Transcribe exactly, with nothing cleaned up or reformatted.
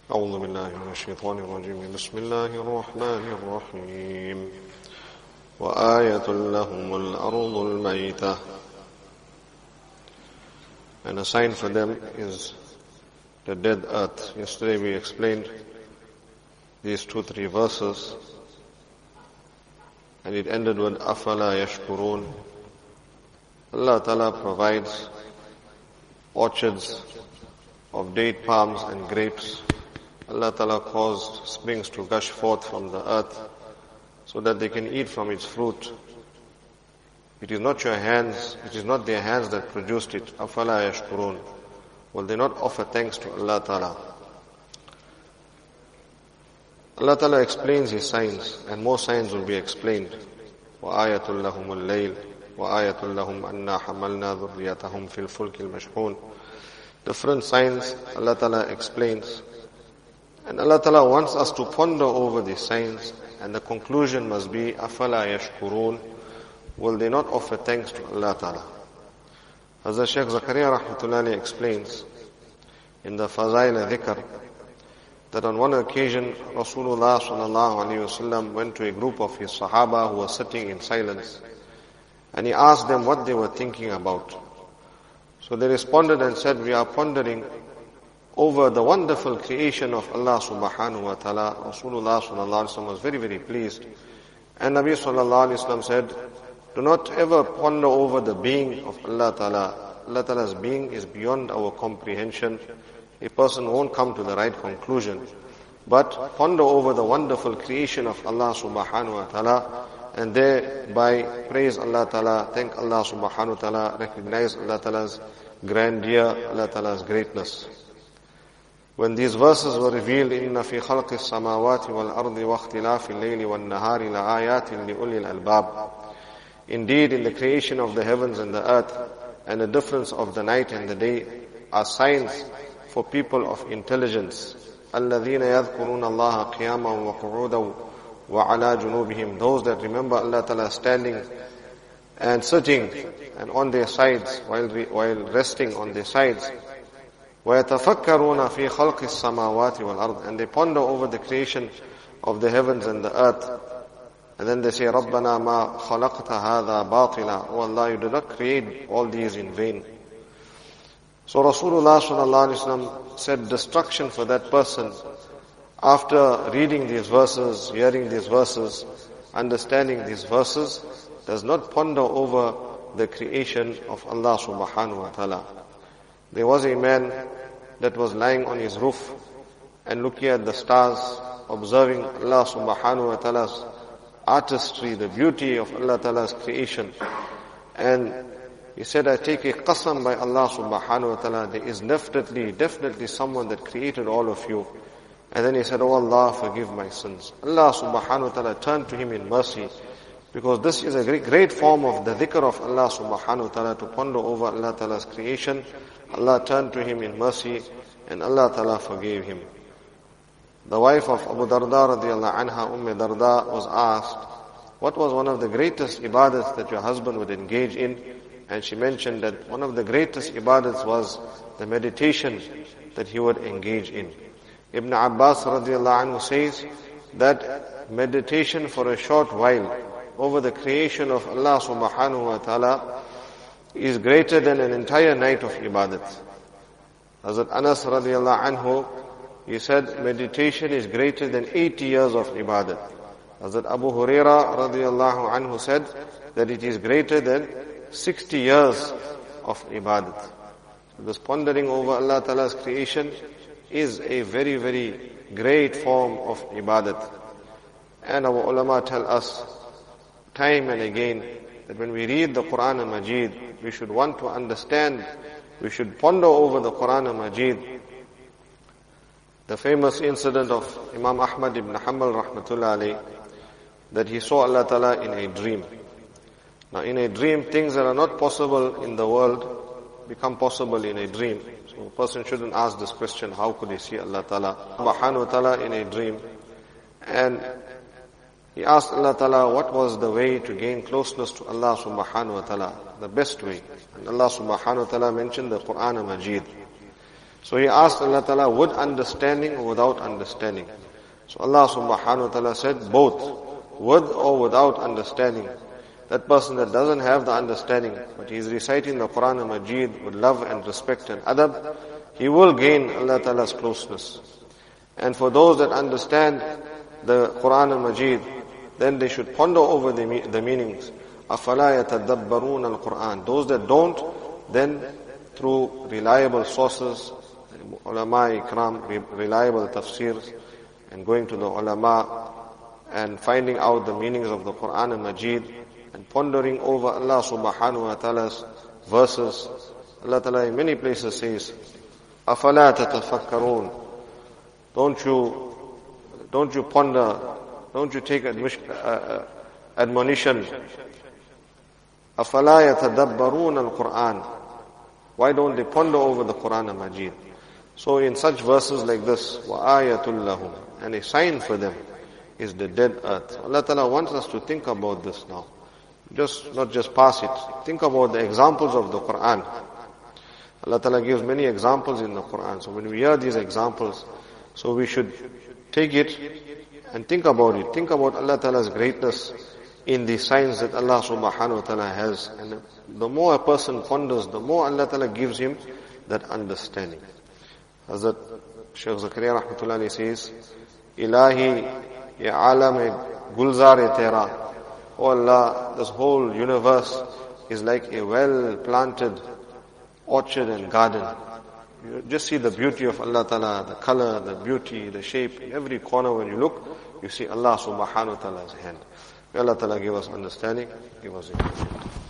أعوذ بالله من الشيطان الرجيم بسم الله الرحمن الرحيم وآية لهم الأرض الميتة. And a sign for them is the dead earth. Yesterday we explained these two, three verses, and it ended with أَفَلَا يَشْكُرُونَ. Allah Ta'ala provides orchards of date palms and grapes. Allah Ta'ala caused springs to gush forth from the earth so that they can eat from its fruit. It is not your hands, it is not their hands that produced it. أَفَلَا يَشْكُرُونَ. Will they not offer thanks to Allah Ta'ala? Allah Ta'ala explains His signs, and more signs will be explained. وَآيَةٌ لَهُمُ اللَّيْلِ وَآيَةٌ لَهُمْ أَنَّا حَمَلْنَا ذُرِّيَّتَهُمْ فِي الْفُلْكِ الْمَشْحُونِ. Different signs Allah Ta'ala explains. And Allah Ta'ala wants us to ponder over these signs, and the conclusion must be, أَفَلَا يَشْكُرُونَ. Will they not offer thanks to Allah Ta'ala? Hazrat Shaykh Zakaria Rahmatullahi explains in the Fazail al-Dhikr that on one occasion Rasulullah Sallallahu Alaihi Wasallam went to a group of his Sahaba who were sitting in silence, and he asked them what they were thinking about. So they responded and said, we are pondering over the wonderful creation of Allah Subhanahu wa Ta'ala. Rasulullah Sallallahu Alaihi Wasallam was very, very pleased. And Nabi Sallallahu Alaihi Wasallam said, do not ever ponder over the being of Allah Ta'ala. Allah Ta'ala's being is beyond our comprehension. A person won't come to the right conclusion. But ponder over the wonderful creation of Allah Subhanahu wa Ta'ala, and thereby praise Allah Ta'ala, thank Allah Subhanahu wa Ta'ala, recognize Allah Ta'ala's grandeur, Allah Ta'ala's greatness. When these verses were revealed, إِنَّ فِي خَلْقِ السَّمَاوَاتِ وَالْأَرْضِ وَاخْتِلَافِ اللَّيْلِ وَالنَّهَارِ لَآيَاتٍ لِأُولِي الْأَلْبَابِ. Indeed, in the creation of the heavens and the earth, and the difference of the night and the day, are signs for people of intelligence. الَّذِينَ يَذْكُرُونَ اللَّهَ قِيَامًا وَقُعُودًا وَعَلَى جُنُوبِهِمْ. Those that remember Allah Ta'ala standing and sitting and on their sides, while while resting on their sides. وَيَتَفَكَّرُونَ فِي خَلْقِ السَّمَاوَاتِ وَالْأَرْضِ. And they ponder over the creation of the heavens and the earth. And then they say, رَبَّنَا مَا خَلَقْتَ هَذَا بَاطِلًا. Oh Allah, you did not create all these in vain. So Rasulullah Sallallahu Alaihi Wasallam said, destruction for that person after reading these verses, hearing these verses, understanding these verses, does not ponder over the creation of Allah Subhanahu wa Ta'ala. There was a man that was lying on his roof and looking at the stars, observing Allah Subhanahu wa Ta'ala's artistry, the beauty of Allah Ta'ala's creation. And he said, I take a qasam by Allah Subhanahu wa Ta'ala, there is definitely, definitely someone that created all of you. And then he said, oh Allah, forgive my sins. Allah Subhanahu wa Ta'ala turned to him in mercy, because this is a great, great form of the dhikr of Allah Subhanahu wa Ta'ala, to ponder over Allah Ta'ala's creation. Allah turned to him in mercy, and Allah Ta'ala forgave him. The wife of Abu Darda radiallahu anha, Umm Darda, was asked, what was one of the greatest ibadats that your husband would engage in? And she mentioned that one of the greatest ibadats was the meditation that he would engage in. Ibn Abbas radiallahu anhu says that meditation for a short while over the creation of Allah Subhanahu wa Ta'ala is greater than an entire night of ibadat. Hazrat Anas radiallahu anhu, he said meditation is greater than eighty years of ibadat. Hazrat Abu Huraira radiallahu anhu said that it is greater than sixty years of ibadat. So this pondering over Allah Ta'ala's creation is a very, very great form of ibadat. And our ulama tell us time and again that when we read the Quran al-Majid, we should want to understand, we should ponder over the Quran al-Majid. The famous incident of Imam Ahmad ibn Hanbal rahmatullah alayh, that he saw Allah Ta'ala in a dream. Now in a dream, things that are not possible in the world become possible in a dream. So a person shouldn't ask this question, how could he see Allah Ta'ala? Subhanahu wa Ta'ala in a dream. And he asked Allah Ta'ala what was the way to gain closeness to Allah Subhanahu wa Ta'ala, the best way. And Allah Subhanahu wa Ta'ala mentioned the Quran al-Majid. So he asked Allah Ta'ala, with understanding or without understanding? So Allah subhanahu wa ta'ala said, both, with or without understanding. That person that doesn't have the understanding, but he is reciting the Quran al-Majid with love and respect and adab, he will gain Allah Ta'ala's closeness. And for those that understand the Quran al-Majid, then they should ponder over the, the meanings. أَفَلَا يَتَدَبَّرُونَ الْقُرْآنِ. Those that don't, then through reliable sources, ulama ikram, reliable tafsirs, and going to the ulama and finding out the meanings of the Quran al-Majid and pondering over Allah subhanahu wa ta'ala's verses. Allah Ta'ala in many places says, أَفَلَا تَتَفَكَّرُونَ. Don't you, don't you ponder, don't you take admission, uh, uh, admonition. أَفَلَا يَتَدَبَّرُونَ الْقُرْآنِ. Why don't they ponder over the Quran al-Majid? So in such verses like this, وَآيَةٌ لَهُمْ, and a sign for them is the dead earth. Allah Ta'ala wants us to think about this now. Just, not just pass it. Think about the examples of the Quran. Allah Ta'ala gives many examples in the Quran. So when we hear these examples, so we should take it and think about it. Think about Allah Ta'ala's greatness in the signs that Allah subhanahu wa ta'ala has. And the more a person ponders, the more Allah Ta'ala gives him that understanding. Hazrat Shaykh Zakaria rahmatullahi alayhi says, Ilahi ya alam gulzar tera. Oh Allah, this whole universe is like a well-planted orchard and garden. You just see the beauty of Allah Ta'ala, the color, the beauty, the shape. In every corner when you look, you see Allah subhanahu wa ta'ala's hand. May Allah Ta'ala give us understanding, give us information.